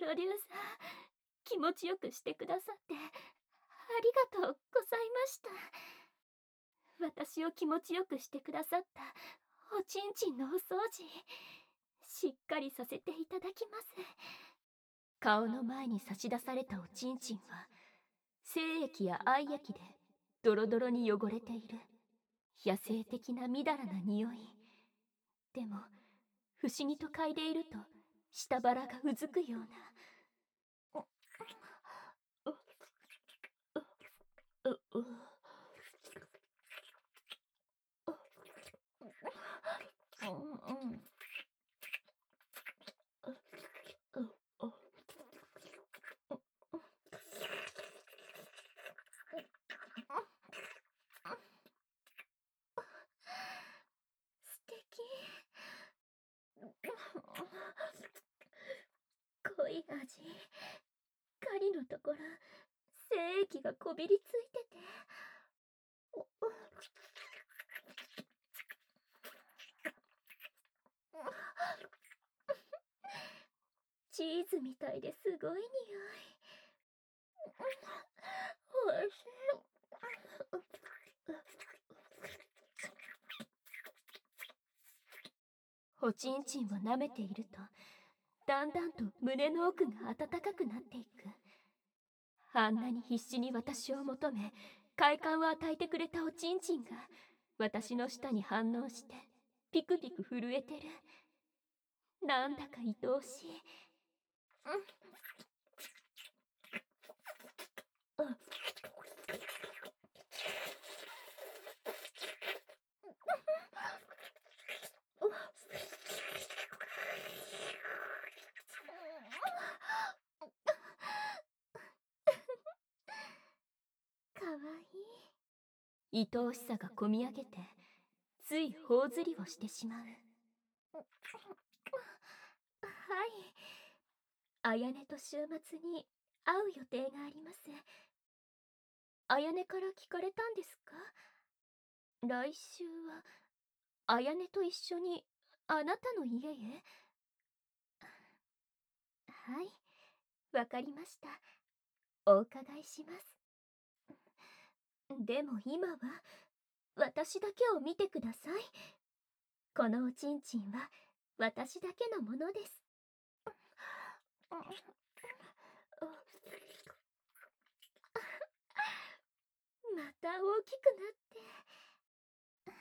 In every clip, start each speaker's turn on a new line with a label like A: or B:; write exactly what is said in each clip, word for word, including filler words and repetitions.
A: ロデューサー、気持ちよくしてくださってありがとうございました。私を気持ちよくしてくださったおちんちんのお掃除、しっかりさせていただきます。顔の前に差し出されたおちんちんは精液や愛液でドロドロに汚れている野生的なみだらな匂い。でも不思議と嗅いでいると下腹がうずくような。ううう素敵。濃い味。狩りのところ精液がこびりついてて、チーズみたいですごい匂い。おいしい。おちんちんを舐めているとだんだんと胸の奥が温かくなっていく。あんなに必死に私を求め快感を与えてくれたおちんちんが私の舌に反応してピクピク震えてる。なんだか愛おしい。うん。かわいい。愛おしさがこみ上げてつい頬ずりをしてしまう。はい、あやねと週末に会う予定があります。あやねから聞かれたんですか？来週はあやねと一緒にあなたの家へ？はい、わかりました。お伺いします。でも今は私だけを見てください。このおちんちんは私だけのものです。また大きくなって。はい、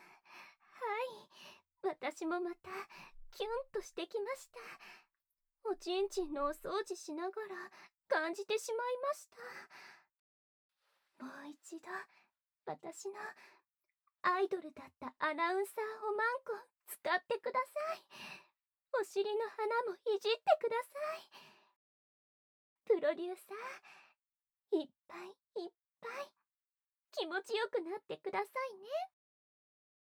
A: 私もまたキュンとしてきました。おちんちんのお掃除しながら感じてしまいました。もう一度私のアイドルだったアナウンサーおまんこ使ってください。お尻の花もいじってください。プロデューサー、いっぱいいっぱい気持ちよくなってくださいね。